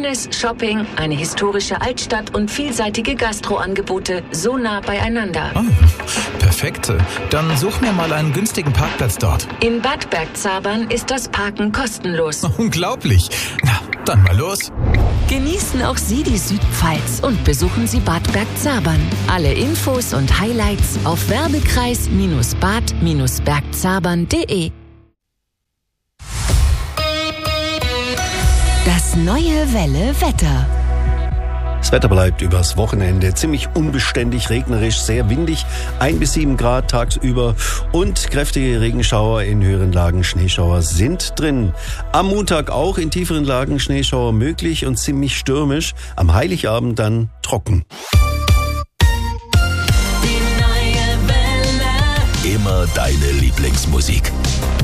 Fitness, Shopping, eine historische Altstadt und vielseitige Gastroangebote so nah beieinander. Oh, perfekt. Dann such mir mal einen günstigen Parkplatz dort. In Bad Bergzabern ist das Parken kostenlos. Unglaublich. Na, dann mal los. Genießen auch Sie die Südpfalz und besuchen Sie Bad Bergzabern. Alle Infos und Highlights auf werbekreis-bad-bergzabern.de. Das neue Welle Wetter. Das Wetter bleibt übers Wochenende ziemlich unbeständig, regnerisch, sehr windig, 1 bis 7 Grad tagsüber und kräftige Regenschauer in höheren Lagen, Schneeschauer sind drin. Am Montag auch in tieferen Lagen Schneeschauer möglich und ziemlich stürmisch, am Heiligabend dann trocken. Die neue Welle. Immer deine Lieblingsmusik.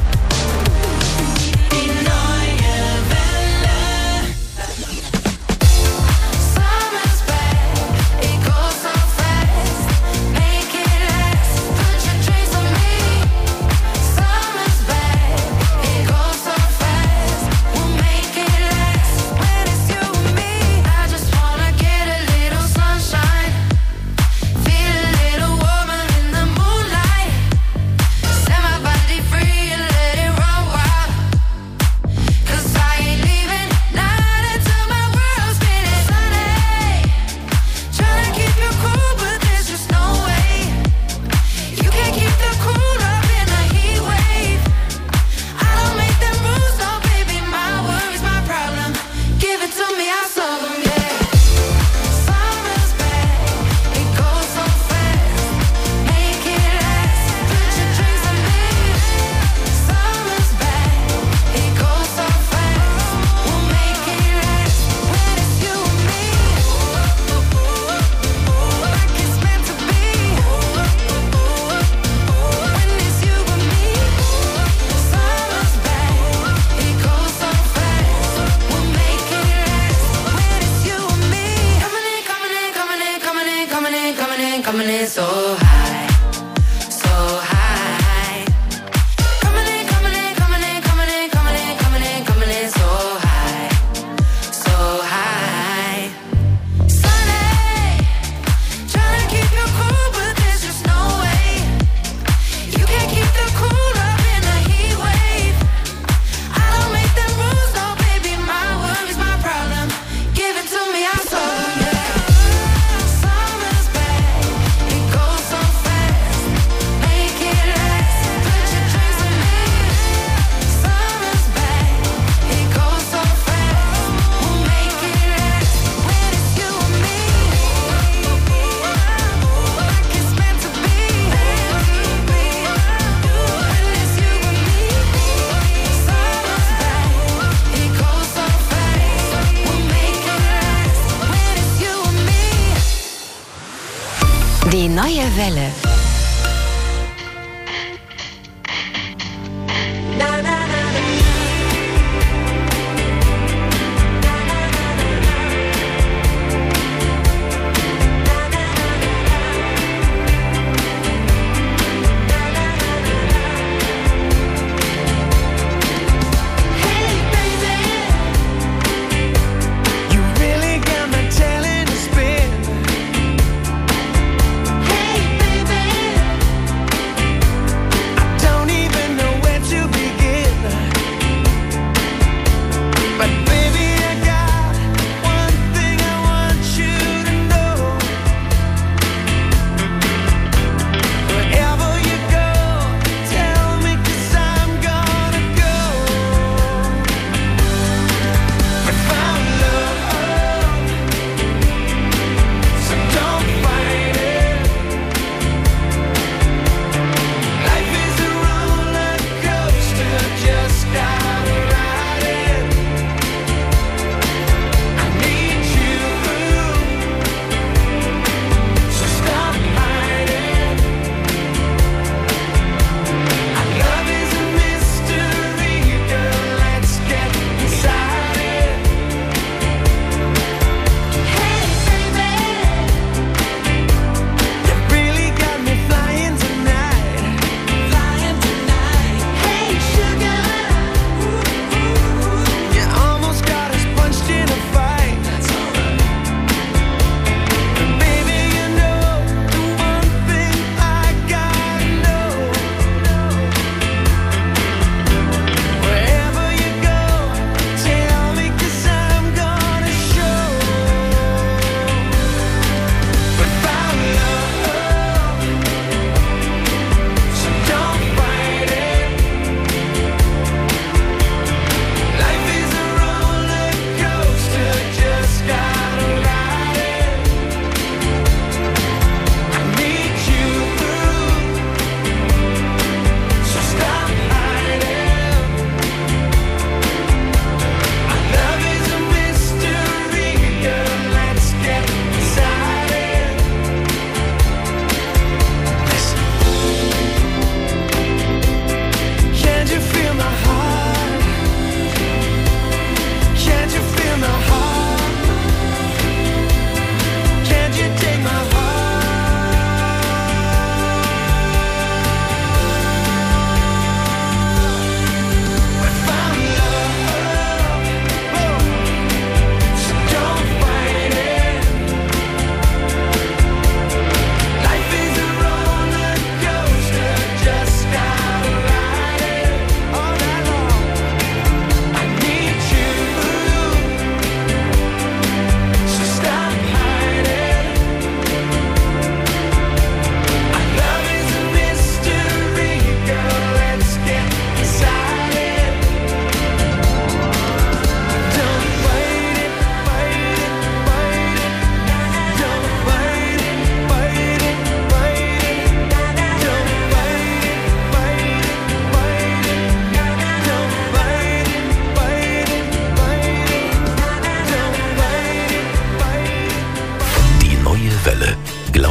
Die neue Welle. Hey baby,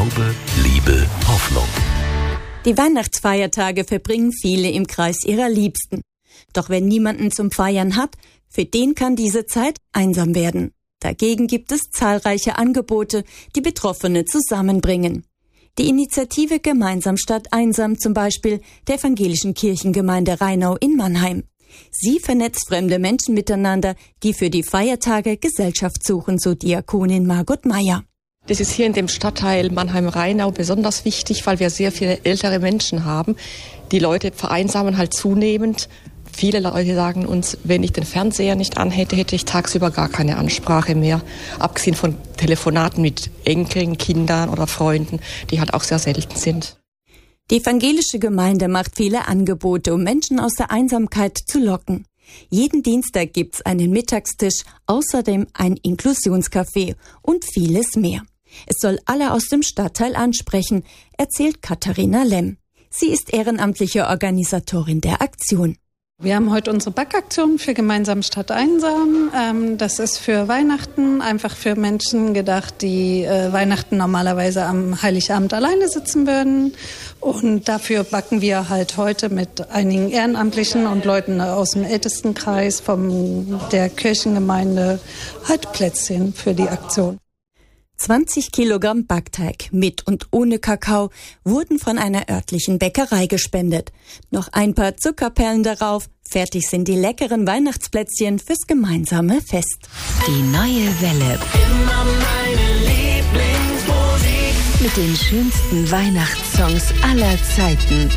Glaube, Liebe, Hoffnung. Die Weihnachtsfeiertage verbringen viele im Kreis ihrer Liebsten. Doch wer niemanden zum Feiern hat, für den kann diese Zeit einsam werden. Dagegen gibt es zahlreiche Angebote, die Betroffene zusammenbringen. Die Initiative Gemeinsam statt einsam zum Beispiel der evangelischen Kirchengemeinde Rheinau in Mannheim. Sie vernetzt fremde Menschen miteinander, die für die Feiertage Gesellschaft suchen, so Diakonin Margot Meyer. Das ist hier in dem Stadtteil Mannheim-Rheinau besonders wichtig, weil wir sehr viele ältere Menschen haben. Die Leute vereinsamen halt zunehmend. Viele Leute sagen uns, wenn ich den Fernseher nicht anhätte, hätte ich tagsüber gar keine Ansprache mehr. Abgesehen von Telefonaten mit Enkeln, Kindern oder Freunden, die halt auch sehr selten sind. Die evangelische Gemeinde macht viele Angebote, um Menschen aus der Einsamkeit zu locken. Jeden Dienstag gibt's einen Mittagstisch, außerdem ein Inklusionscafé und vieles mehr. Es soll alle aus dem Stadtteil ansprechen, erzählt Katharina Lemm. Sie ist ehrenamtliche Organisatorin der Aktion. Wir haben heute unsere Backaktion für Gemeinsam statt einsam. Das ist für Weihnachten, einfach für Menschen gedacht, die Weihnachten normalerweise am Heiligabend alleine sitzen würden. Und dafür backen wir halt heute mit einigen Ehrenamtlichen und Leuten aus dem Ältestenkreis von der Kirchengemeinde halt Plätzchen für die Aktion. 20 Kilogramm Backteig mit und ohne Kakao wurden von einer örtlichen Bäckerei gespendet. Noch ein paar Zuckerperlen darauf, fertig sind die leckeren Weihnachtsplätzchen fürs gemeinsame Fest. Die neue Welle. Immer meine Lieblingsmusik. Mit den schönsten Weihnachtssongs aller Zeiten.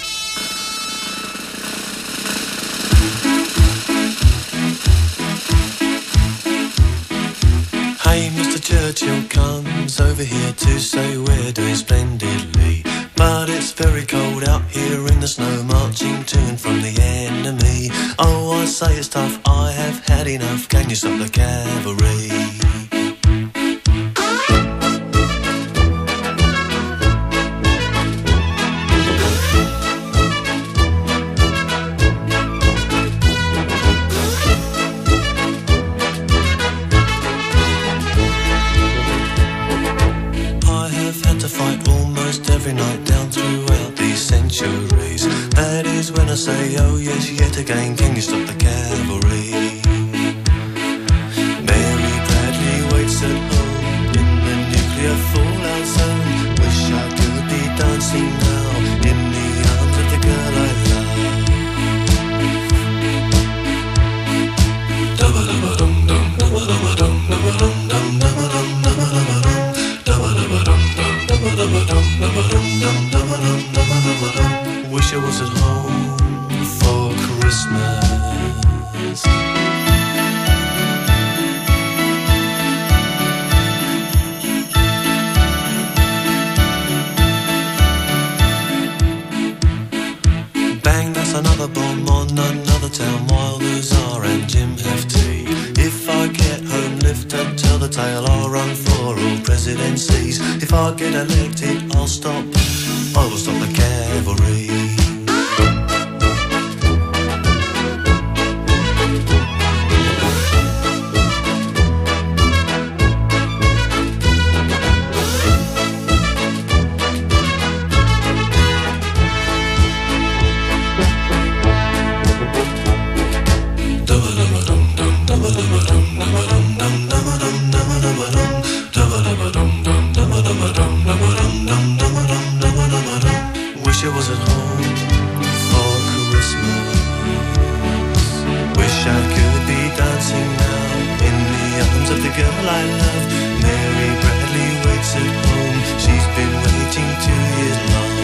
Hey, Mr. Churchill comes over here to say we're doing splendidly. But it's very cold out here in the snow, marching to and from the enemy. Oh, I say it's tough, I have had enough. Can you stop the cavalry? Every night down throughout these centuries. That is when I say, oh yes, yet again, can you stop the cavalry? Mary Bradley waits at home in the nuclear fallout zone. Wish I could be dancing now in the arms of the girl I love. Dum-ba-dum-ba-dum-dum, dum-ba-dum-ba-dum, dum-ba-dum-dum, dum-ba-dum, dum-ba-dum-ba-dum, wish I was at home for Christmas. Bang, that's another bomb on another town. Wilders are and Jim Hefty. If I get home, lift and tell the tale. I'll run for all presidencies. If I get elected, I'll stop. I will stop the cavalry. Wish I was at home for Christmas. Wish I could be dancing now in the arms of the girl I love. Mary Bradley waits at home. She's been waiting 2 years long.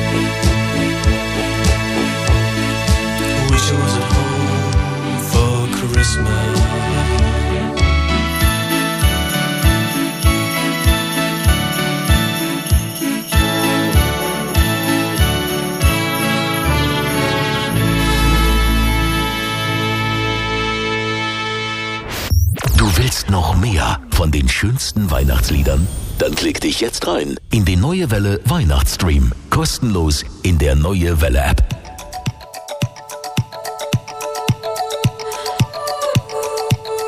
Wish I was at home for Christmas. Willst noch mehr von den schönsten Weihnachtsliedern? Dann klick dich jetzt rein in den Neue Welle Weihnachtsstream. Kostenlos in der Neue Welle App.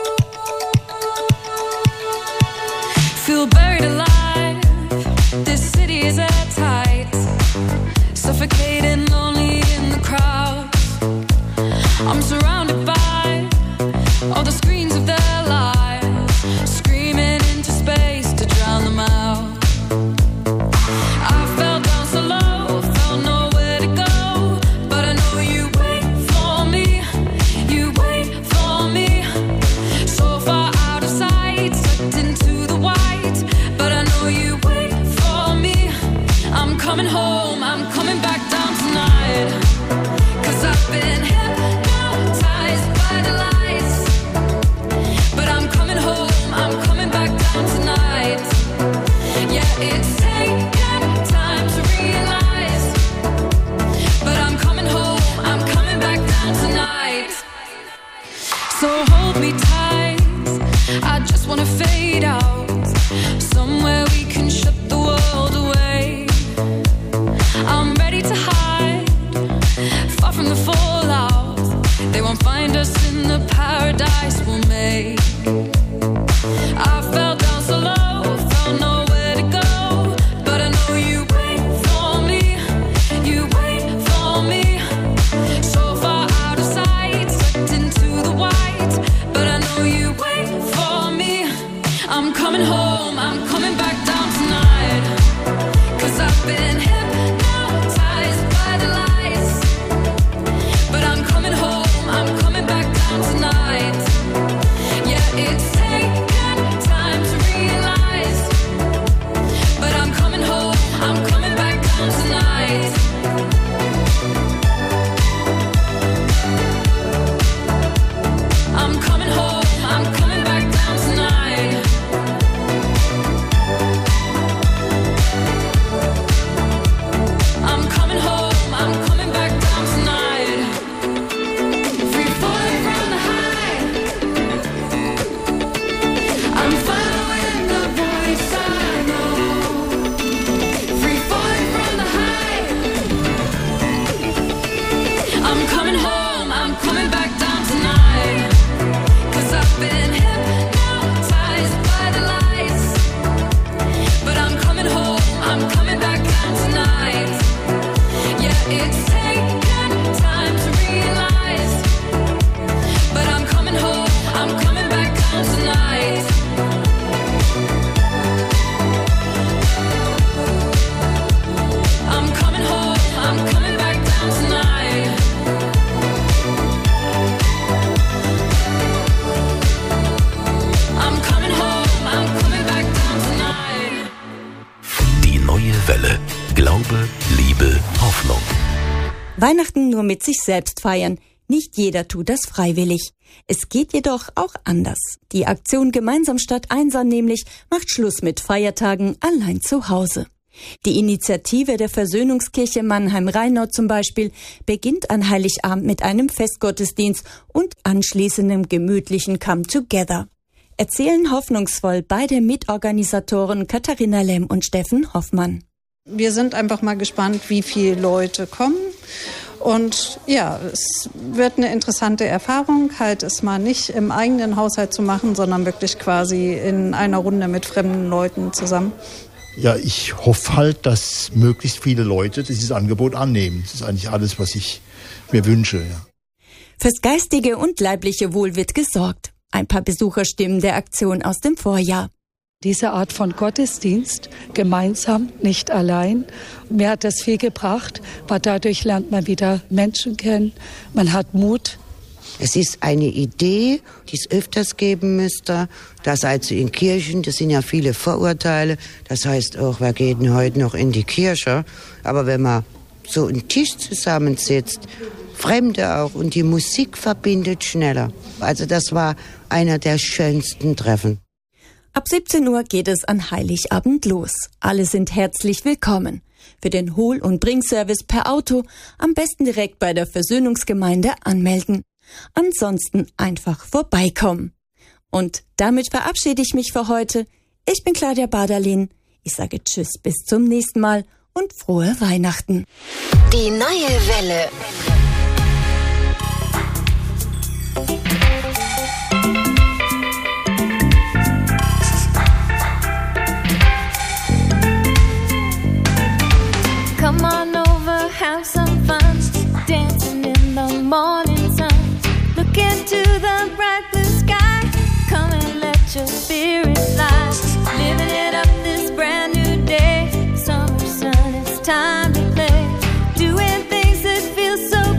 Feel buried alive. This I'm coming home, I'm coming back down tonight. 'Cause I've been hypnotized by the lights. But I'm coming home, I'm coming back down tonight. Yeah, it's taken time to realize. But I'm coming home, I'm coming back down tonight. I'm coming home, I'm coming back down tonight. I'm coming home, I'm coming back down tonight. Free falling from the high. I'm following the voice I know. Free falling from the high. I'm coming home, I'm coming back down tonight. 'Cause I've been hypnotized by the lights. But I'm coming home, I'm coming back down tonight. Yeah, it's taken time to realize. But I'm coming home, I'm coming back down tonight. I'm coming home, I'm coming back down tonight. I'm coming home, I'm coming back down tonight. Die neue Welle. Glaube, Liebe, Hoffnung. Weihnachten nur mit sich selbst feiern. Nicht jeder tut das freiwillig. Es geht jedoch auch anders. Die Aktion Gemeinsam statt Einsam nämlich macht Schluss mit Feiertagen allein zu Hause. Die Initiative der Versöhnungskirche Mannheim-Rheinau zum Beispiel beginnt an Heiligabend mit einem Festgottesdienst und anschließendem gemütlichen Come-Together. Erzählen hoffnungsvoll beide Mitorganisatoren Katharina Lemm und Steffen Hoffmann. Wir sind einfach mal gespannt, wie viele Leute kommen. Und ja, es wird eine interessante Erfahrung, halt es mal nicht im eigenen Haushalt zu machen, sondern wirklich quasi in einer Runde mit fremden Leuten zusammen. Ja, ich hoffe halt, dass möglichst viele Leute dieses Angebot annehmen. Das ist eigentlich alles, was ich mir wünsche. Ja. Fürs geistige und leibliche Wohl wird gesorgt. Ein paar Besucherstimmen der Aktion aus dem Vorjahr. Diese Art von Gottesdienst, gemeinsam, nicht allein, mir hat das viel gebracht, weil dadurch lernt man wieder Menschen kennen, man hat Mut. Es ist eine Idee, die es öfters geben müsste, dass also in Kirchen, das sind ja viele Vorurteile, das heißt auch, wer geht denn heute noch in die Kirche, aber wenn man so einen Tisch zusammensitzt, Fremde auch und die Musik verbindet schneller. Also das war einer der schönsten Treffen. Ab 17 Uhr geht es an Heiligabend los. Alle sind herzlich willkommen. Für den Hol- und Bringservice per Auto am besten direkt bei der Versöhnungsgemeinde anmelden. Ansonsten einfach vorbeikommen. Und damit verabschiede ich mich für heute. Ich bin Claudia Baderlin. Ich sage Tschüss, bis zum nächsten Mal und frohe Weihnachten. Die neue Welle. Come on over, have some fun, dancing in the morning sun. Look into the bright blue sky, come and let your spirit fly. Living it up this brand new day, summer sun, it's time to play. Doing things that feel so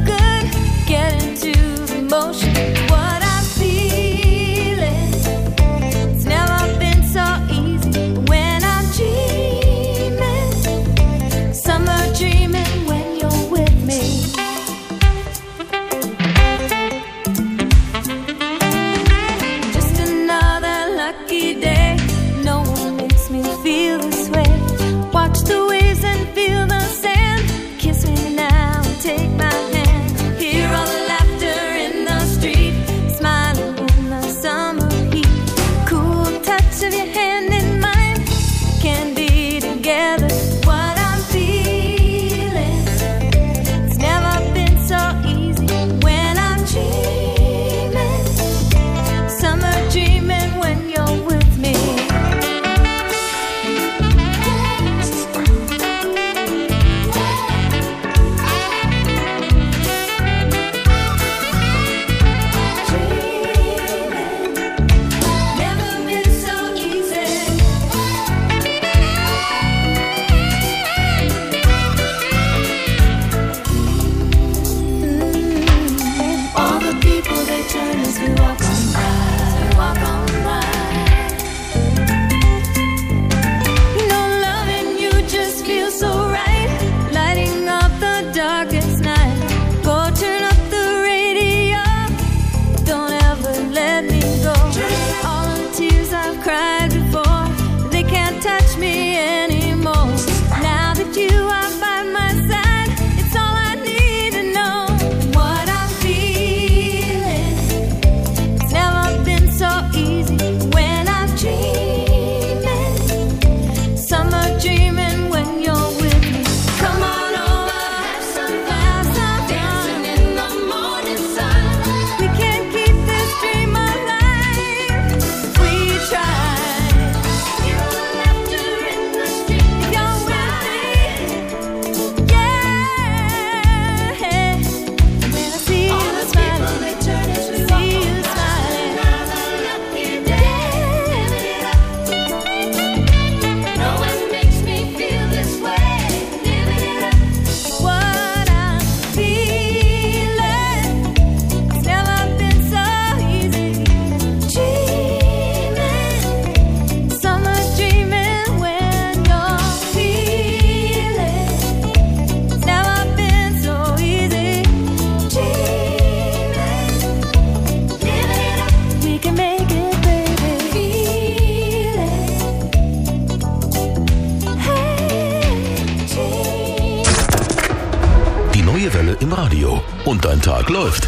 und dein Tag läuft.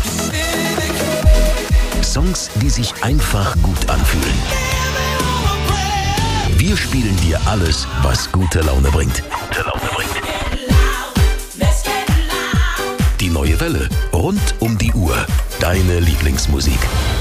Songs, die sich einfach gut anfühlen. Wir spielen dir alles, was gute Laune bringt. Die neue Welle, rund um die Uhr. Deine Lieblingsmusik.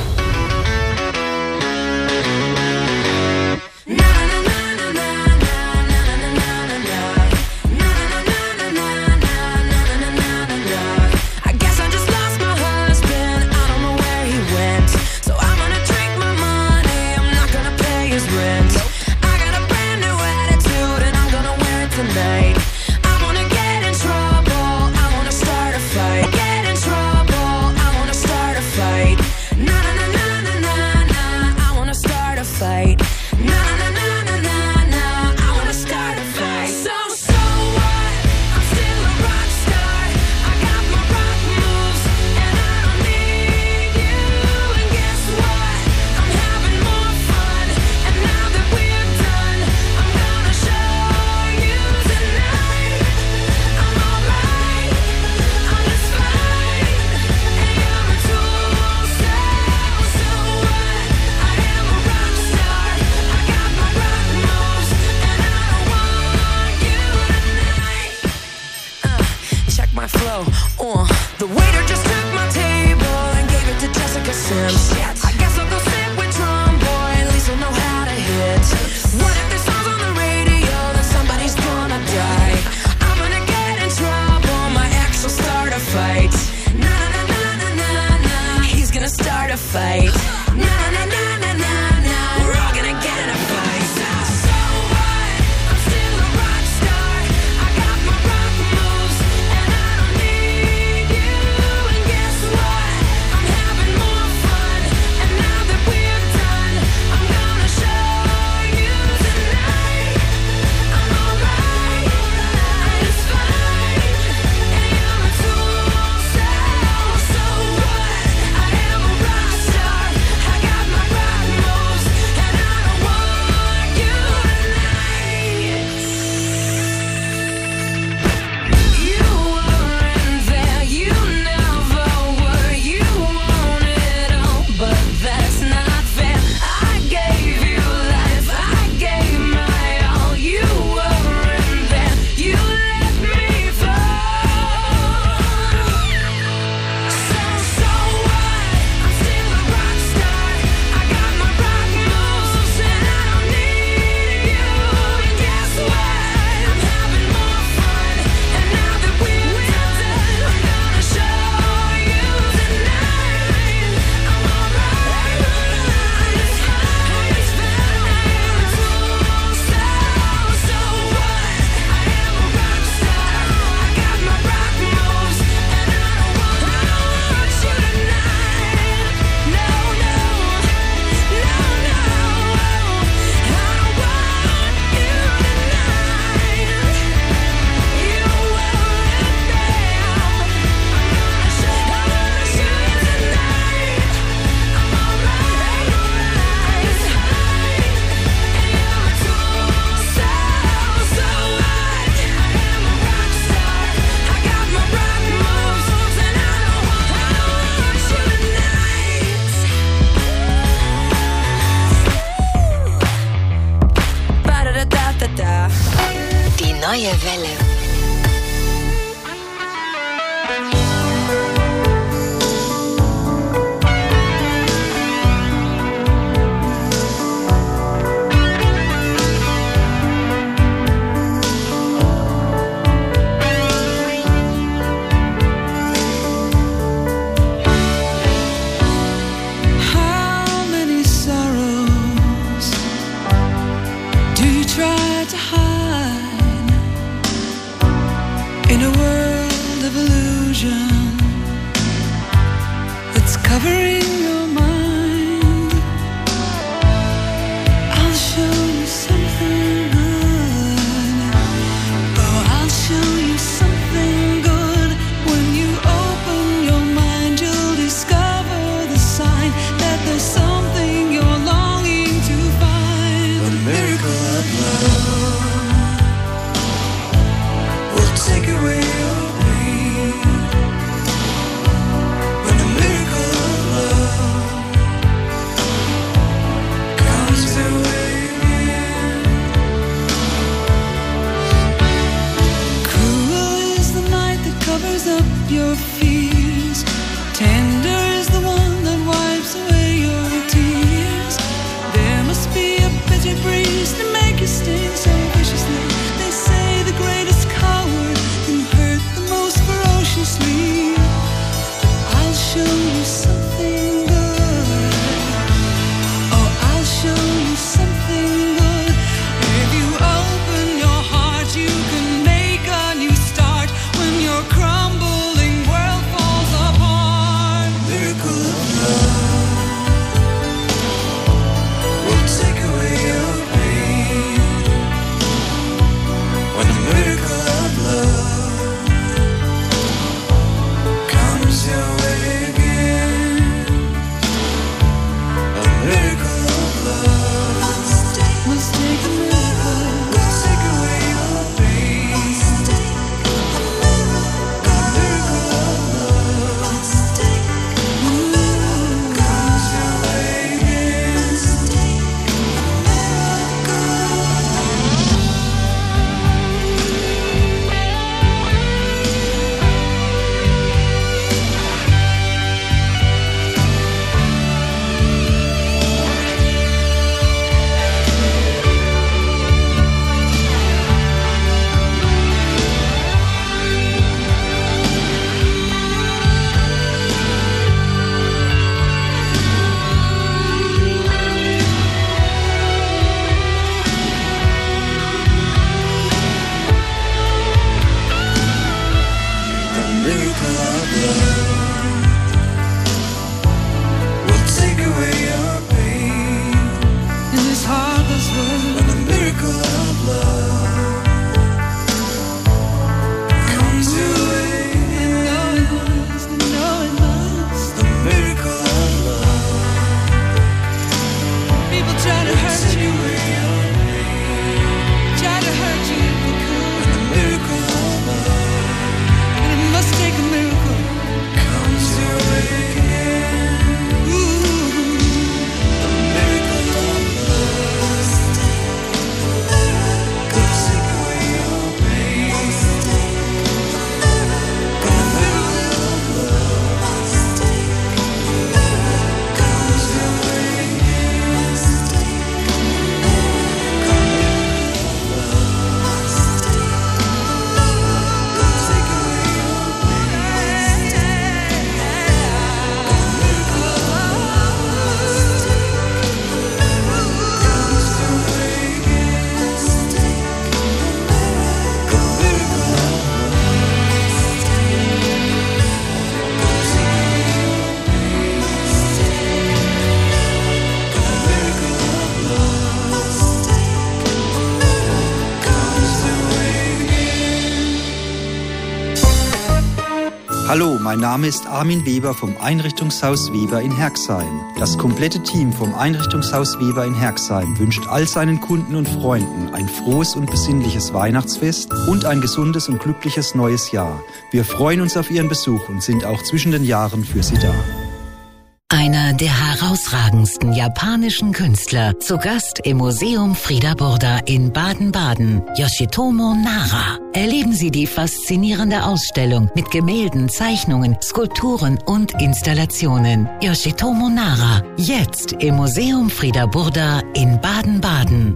Neue Welle. Take away your pain. world. When the miracle of love comes your way, and know it must, the miracle of love. People try to hurt you, try to hurt you if they could. When the miracle of love, and it must take a miracle, comes your way. Hallo, mein Name ist Armin Weber vom Einrichtungshaus Weber in Herxheim. Das komplette Team vom Einrichtungshaus Weber in Herxheim wünscht all seinen Kunden und Freunden ein frohes und besinnliches Weihnachtsfest und ein gesundes und glückliches neues Jahr. Wir freuen uns auf Ihren Besuch und sind auch zwischen den Jahren für Sie da. Einer der herausragendsten japanischen Künstler, zu Gast im Museum Frieder Burda in Baden-Baden, Yoshitomo Nara. Erleben Sie die faszinierende Ausstellung mit Gemälden, Zeichnungen, Skulpturen und Installationen. Yoshitomo Nara, jetzt im Museum Frieder Burda in Baden-Baden.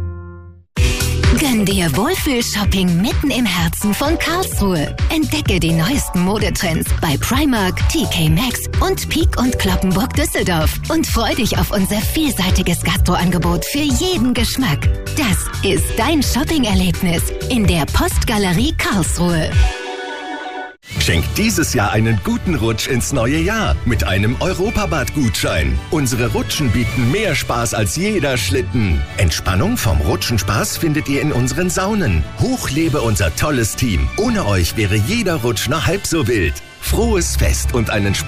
Gönn dir Wohlfühl-Shopping mitten im Herzen von Karlsruhe. Entdecke die neuesten Modetrends bei Primark, TK Maxx und Peek und Cloppenburg Düsseldorf. Und freu dich auf unser vielseitiges Gastroangebot für jeden Geschmack. Das ist dein Shopping-Erlebnis in der Postgalerie Karlsruhe. Schenkt dieses Jahr einen guten Rutsch ins neue Jahr mit einem Europabad-Gutschein. Unsere Rutschen bieten mehr Spaß als jeder Schlitten. Entspannung vom Rutschenspaß findet ihr in unseren Saunen. Hoch lebe unser tolles Team. Ohne euch wäre jeder Rutsch nur halb so wild. Frohes Fest und einen